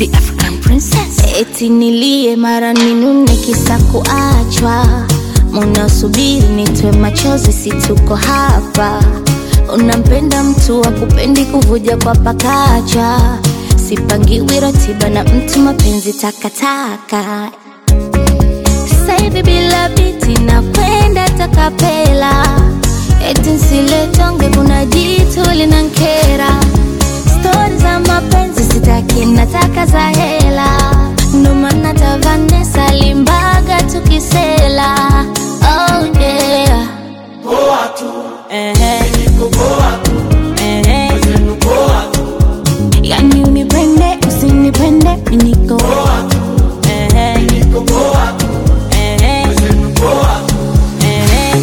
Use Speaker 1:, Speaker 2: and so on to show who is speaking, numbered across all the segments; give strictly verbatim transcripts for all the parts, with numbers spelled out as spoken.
Speaker 1: the African princess. Eti nilie mara ninune kisa kuachwa, munasubiri nitwe machozi si tuko hapa. Unampenda mtu wa kupendi kuvuja kwa pakacha, sipangiwi ratiba na mtu mapenzi takataka. Sasa hivi bila biti napenda takapela, eti nsiletonge kuna jitu linankera. Stories za mapenzi sitaki nataka za hela, ndo maana ta Vanessa Limbaga tukisela. Oh yeah,
Speaker 2: poa tu,
Speaker 1: ehe,
Speaker 2: niko poa tu,
Speaker 1: ehe,
Speaker 2: wezenu poa tu.
Speaker 1: Yani unipende usinipende niko
Speaker 2: Poa tu,
Speaker 1: ehe,
Speaker 2: niko poa tu,
Speaker 1: ehe,
Speaker 2: wezenu poa tu.
Speaker 1: ehe.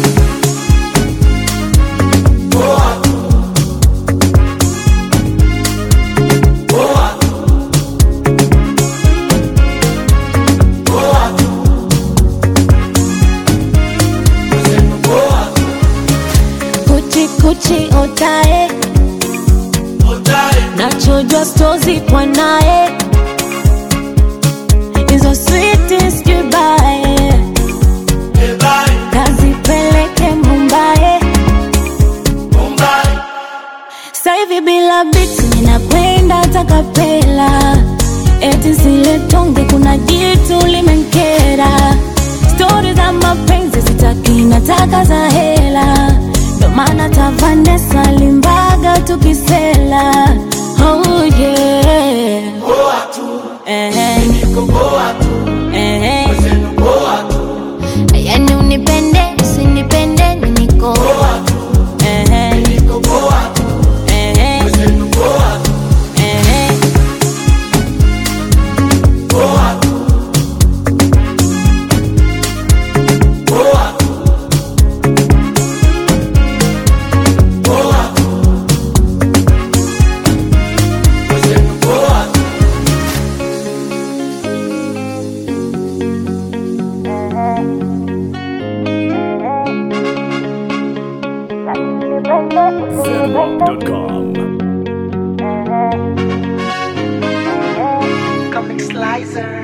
Speaker 2: Poa tu, poa tu, poa tu, wezenu poa tu.
Speaker 1: Kuchi kuchi otae,
Speaker 2: Otae,
Speaker 1: nachojwa stozi kwa nae, hizo sweetest goodbye
Speaker 2: ebae,
Speaker 1: kazipeleke Mumbai.
Speaker 2: Mumbai.
Speaker 1: Sasa hivi bila biti ninakwenda takapela, eti siletonge kuna jitu limenkera. Stories za mapenzi sitaki nataka za hela, ndo maana ta Vanessa Limbaga tukisela. Oh yeah,
Speaker 2: Poa tu,
Speaker 1: ehe,
Speaker 2: niko poa tu,
Speaker 1: ehe.
Speaker 2: wezenu poa tu.
Speaker 1: Yani unipende usinipende niko
Speaker 2: Poa tu,
Speaker 1: ehe,
Speaker 2: niko poa tu,
Speaker 1: ehe,
Speaker 2: wezenu poa tu.
Speaker 1: ehe.
Speaker 2: Poa tu, poa tu, poa tu, wezenu poa tu.
Speaker 3: dot com.
Speaker 2: Comic Slicer.